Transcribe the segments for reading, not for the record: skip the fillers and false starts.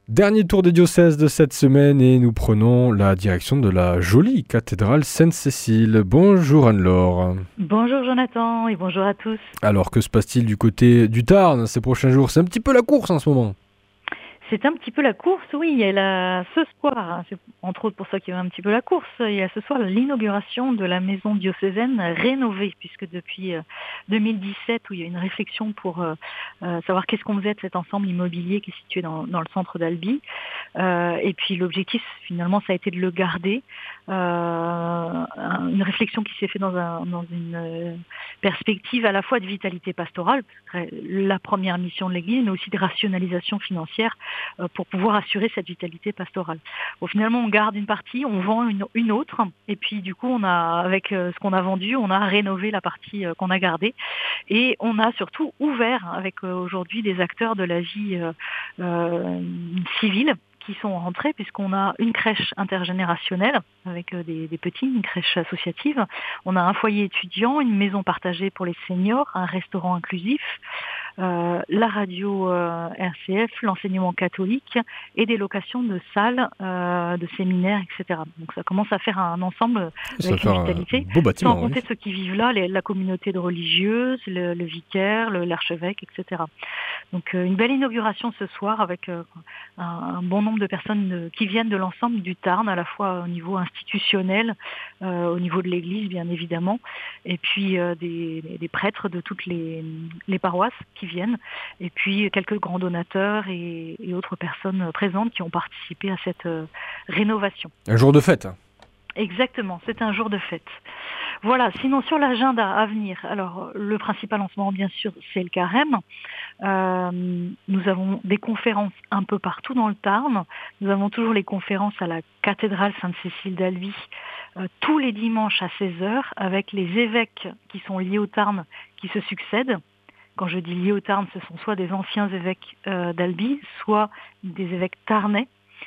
Dernier tour des diocèses de cette semaine et nous prenons la direction de la jolie cathédrale Sainte-Cécile. Bonjour Anne-Laure. Bonjour Jonathan et bonjour à tous. Alors que se passe-t-il du côté du Tarn ces prochains jours? C'est un petit peu la course en ce moment. C'est un petit peu la course, oui, il y a ce soir, c'est entre autres pour ça qu'il y a un petit peu la course, il y a ce soir l'inauguration de la maison diocésaine rénovée, puisque depuis 2017, où il y a une réflexion pour savoir qu'est-ce qu'on faisait de cet ensemble immobilier qui est situé dans le centre d'Albi, et puis l'objectif finalement ça a été de le garder, une réflexion qui s'est faite dans une perspective à la fois de vitalité pastorale, la première mission de l'Église, mais aussi de rationalisation financière, pour pouvoir assurer cette vitalité pastorale. Bon, finalement, on garde une partie, on vend une autre, et puis du coup, on a, avec ce qu'on a vendu, on a rénové la partie qu'on a gardée, et on a surtout ouvert avec aujourd'hui des acteurs de la vie civile qui sont rentrés, puisqu'on a une crèche intergénérationnelle avec des petits, une crèche associative. On a un foyer étudiant, une maison partagée pour les seniors, un restaurant inclusif, la radio RCF, l'enseignement catholique et des locations de salles, de séminaires, etc. Donc ça commence à faire un ensemble avec une vitalité. Beau bâtiment, sans compter ceux qui vivent là, la communauté de religieuses, le vicaire, l'archevêque, etc. Donc une belle inauguration ce soir avec un bon nombre de personnes qui viennent de l'ensemble du Tarn, à la fois au niveau institutionnel, au niveau de l'Église bien évidemment, et puis des prêtres de toutes les paroisses qui viennent, et puis quelques grands donateurs et autres personnes présentes qui ont participé à cette rénovation. Un jour de fête. Exactement, c'est un jour de fête. Voilà, sinon sur l'agenda à venir, alors le principal en ce moment bien sûr c'est le carême. Nous avons des conférences un peu partout dans le Tarn. Nous avons toujours les conférences à la cathédrale Sainte-Cécile d'Albi tous les dimanches à 16h avec les évêques qui sont liés au Tarn qui se succèdent. Quand je dis liés au Tarn, ce sont soit des anciens évêques d'Albi, soit des évêques tarnais.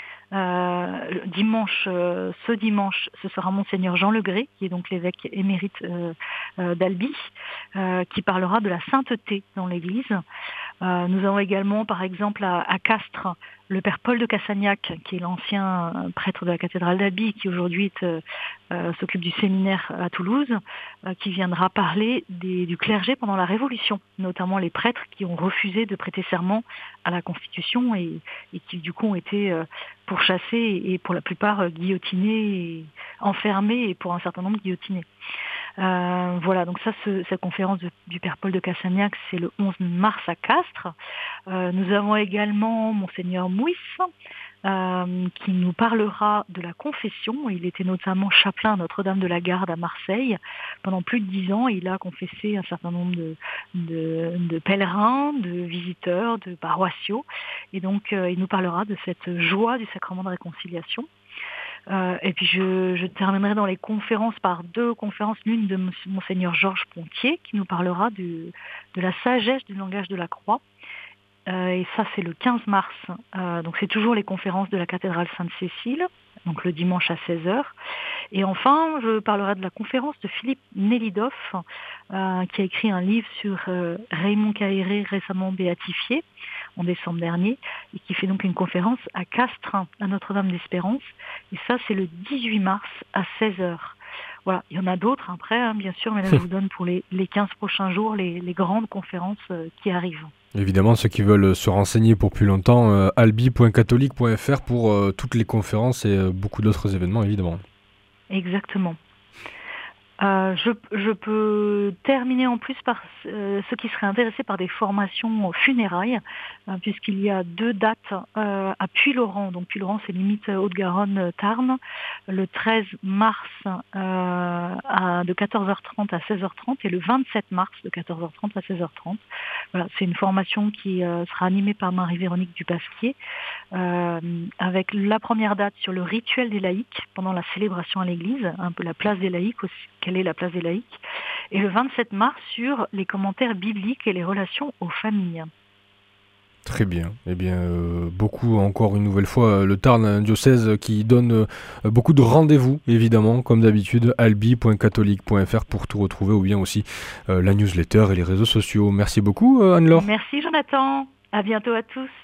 Ce dimanche, ce sera Monseigneur Jean Legré, qui est donc l'évêque émérite d'Albi, qui parlera de la sainteté dans l'Église. Nous avons également, par exemple, à Castres, le père Paul de Cassagnac, qui est l'ancien prêtre de la cathédrale d'Albi, qui aujourd'hui s'occupe du séminaire à Toulouse, qui viendra parler du clergé pendant la Révolution, notamment les prêtres qui ont refusé de prêter serment à la Constitution et qui du coup ont été pourchassés et pour la plupart guillotinés, et enfermés et pour un certain nombre guillotinés. Voilà, donc ça, cette conférence du père Paul de Cassagnac, c'est le 11 mars à Castres. Nous avons également Monseigneur Mouis, qui nous parlera de la confession. Il était notamment chapelain à Notre-Dame de la Garde à Marseille. Pendant plus de 10 ans, il a confessé un certain nombre de pèlerins, de visiteurs, de paroissiaux. Et donc, il nous parlera de cette joie du sacrement de réconciliation. Et puis je terminerai dans les conférences par deux conférences, l'une de Monseigneur Georges Pontier qui nous parlera de la sagesse du langage de la croix. Et ça c'est le 15 mars, donc c'est toujours les conférences de la cathédrale Sainte-Cécile, donc le dimanche à 16h. Et enfin, je parlerai de la conférence de Philippe Nelidoff, qui a écrit un livre sur Raymond Caéré, récemment béatifié en décembre dernier, et qui fait donc une conférence à Castres, à Notre-Dame d'Espérance. Et ça, c'est le 18 mars à 16h. Voilà, il y en a d'autres après, bien sûr, mais là, je vous donne pour les 15 prochains jours les grandes conférences qui arrivent. Évidemment, ceux qui veulent se renseigner pour plus longtemps, albi.catholique.fr pour toutes les conférences et beaucoup d'autres événements, évidemment. Exactement. Je peux terminer en plus par ceux qui seraient intéressés par des formations funérailles, puisqu'il y a 2 dates à Puylaurens. Donc Puylaurens, c'est limite Haute-Garonne-Tarn, le 13 mars de 14h30 à 16h30 et le 27 mars de 14h30 à 16h30. Voilà, c'est une formation qui sera animée par Marie-Véronique Dupasquier, avec la première date sur le rituel des laïcs pendant la célébration à l'église, un peu la place des laïcs aussi, quelle est la place des laïcs, et le 27 mars sur les commentaires bibliques et les relations aux familles. Très bien. Eh bien, beaucoup, encore une nouvelle fois, le Tarn, un diocèse qui donne beaucoup de rendez-vous, évidemment, comme d'habitude, albi.catholique.fr pour tout retrouver, ou bien aussi la newsletter et les réseaux sociaux. Merci beaucoup, Anne-Laure. Merci, Jonathan. À bientôt à tous.